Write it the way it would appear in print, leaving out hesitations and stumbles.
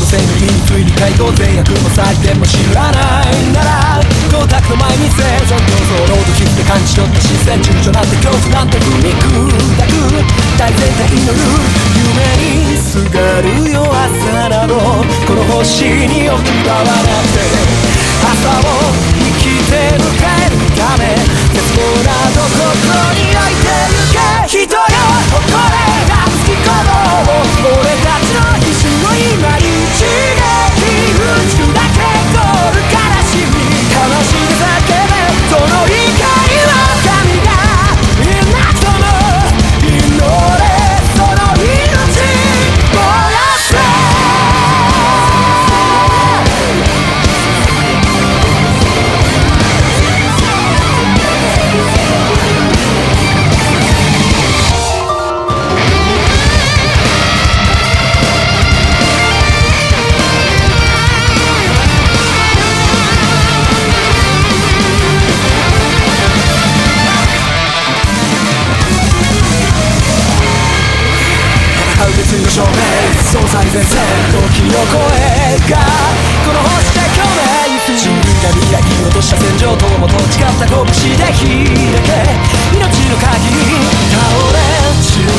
生の意についに解放善悪も採点も知らないなら光沢の前に生存競争ロードキックで感じ取った視線躊躇なんて恐怖なんて踏み砕く大全体のルール夢にすがるよ朝などこの星によって奪わなくて朝を生きて迎えるため絶望などここに置いてゆけ人よ誇れが好きこの俺たちの意志を今一撃打ち砕けゴール悲しみ悲しみ叫べその怒りは神がいなくとも祈れその命燃やせ別の照明総最前線時の声がこの星で共鳴する人類が未来に落とした戦場友と誓った拳で開け命の鍵倒れ散る